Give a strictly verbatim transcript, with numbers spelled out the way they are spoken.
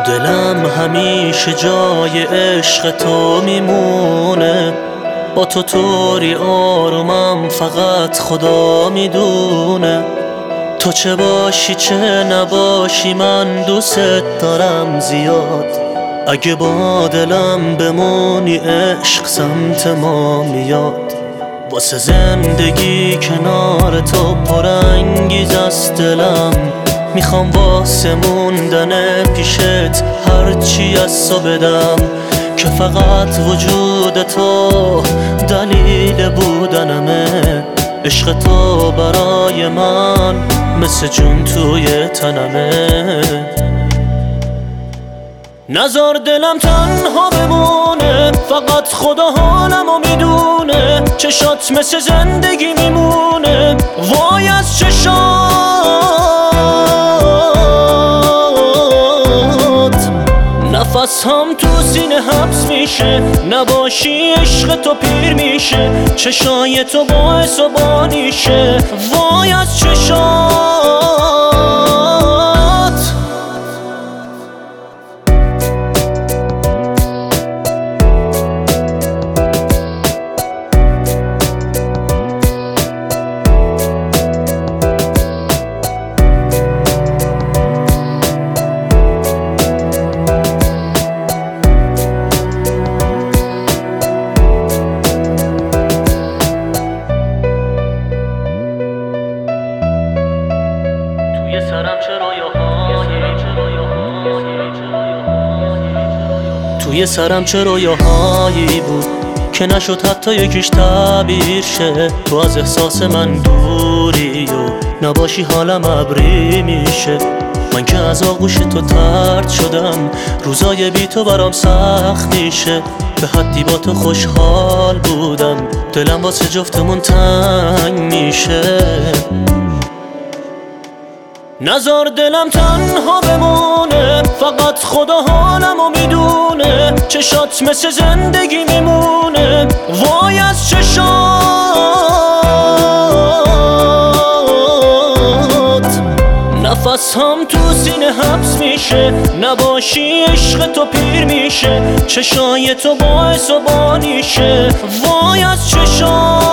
دلم همیشه جای عشق تو میمونه، با تو طوری آرومم فقط خدا میدونه. تو چه باشی چه نباشی من دوست دارم زیاد، اگه با دلم بمونی عشق سمت ما میاد. واسه زندگی کنار تو پرانگیز است دلم، میخوام واسه موندن پیشت هرچی از تو بدم، که فقط وجود تو دلیل بودنمه. عشق تو برای من مثل جون توی تنمه. نذار دلم تنها بمونه، فقط خدا حالمو میدونه. چشات مثل زندگی میمونه، وای از چشات. نفس هم تو سینه حبس میشه، نباشی عشق تو پیر میشه. چشای تو باعث و بانیشه، وای از چشات. توی سرم چه رویاهایی توی سرم چه رویاهایی بود که نشد حتی یکیش تعبیر شه. تو از احساس من دوری و نباشی حالم ابری میشه. من که از آغوش تو طرد شدم، روزای بی تو برام سخت میشه. به حدی با تو خوشحال بودم، دلم واسه جفتمون تنگ میشه. نذار دلم تنها بمونه، فقط خدا حالمو میدونه. چشات مثل زندگی میمونه، وای از چشات. نفس هم تو سینه حبس میشه، نباشی عشق تو پیر میشه. چشای تو باعث و بانیشه، وای از چشات.